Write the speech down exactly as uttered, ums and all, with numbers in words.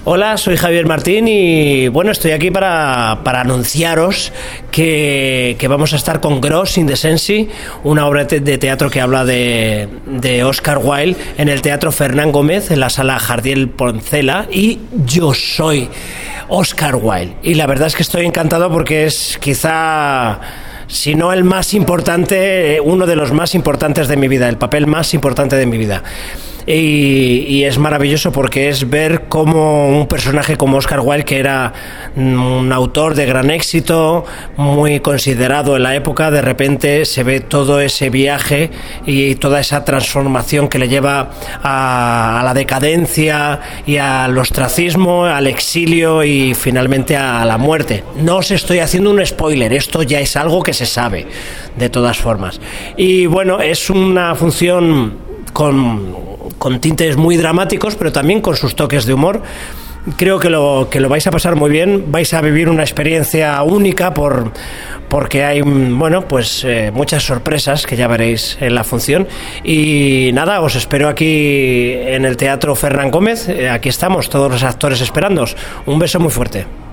Hola, soy Javier Martín y bueno, estoy aquí para, para anunciaros que, que vamos a estar con Gros in the Sensi, una obra de teatro que habla de, de Oscar Wilde en el Teatro Fernán Gómez, en la sala Jardiel Poncela, y yo soy Oscar Wilde. Y la verdad es que estoy encantado porque es quizá, si no el más importante, uno de los más importantes de mi vida, el papel más importante de mi vida. Y, y es maravilloso porque es ver cómo un personaje como Oscar Wilde, que era un autor de gran éxito, muy considerado en la época, de repente se ve todo ese viaje y toda esa transformación que le lleva a, a la decadencia y al ostracismo, al exilio y finalmente a la muerte. No os estoy haciendo un spoiler, esto ya es algo que se sabe de todas formas. Y bueno, es una función con con tintes muy dramáticos, pero también con sus toques de humor. Creo que lo, que lo vais a pasar muy bien, vais a vivir una experiencia única por, porque hay, bueno, pues eh, muchas sorpresas que ya veréis en la función. Y nada, os espero aquí en el Teatro Fernán Gómez. Eh, aquí estamos, todos los actores esperándoos. Un beso muy fuerte.